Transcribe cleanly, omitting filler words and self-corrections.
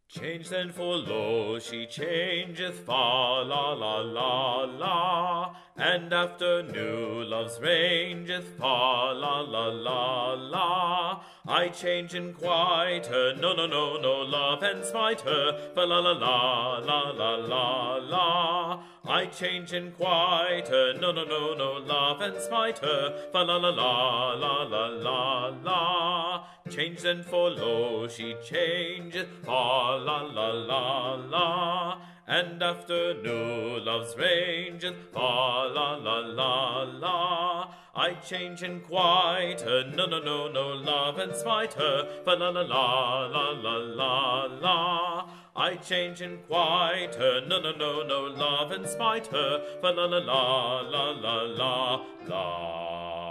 Change then for lo, she changeth fa la la la la, and after new love's rangeth fa la la la la. I change and quiet her, no no no no love and smite her, fa la la la la la la la. I change and quiet her, no no no no love and smite her, fa la la la la la la la. Change then for lo, she changeth fa la la la la, and after new love's rangeth fa la la la la. I change and quiet her, no no no no love and smite her, fa la la la la la la la. I change and quiet her, no no no no love and smite her, fa la la la la la la la.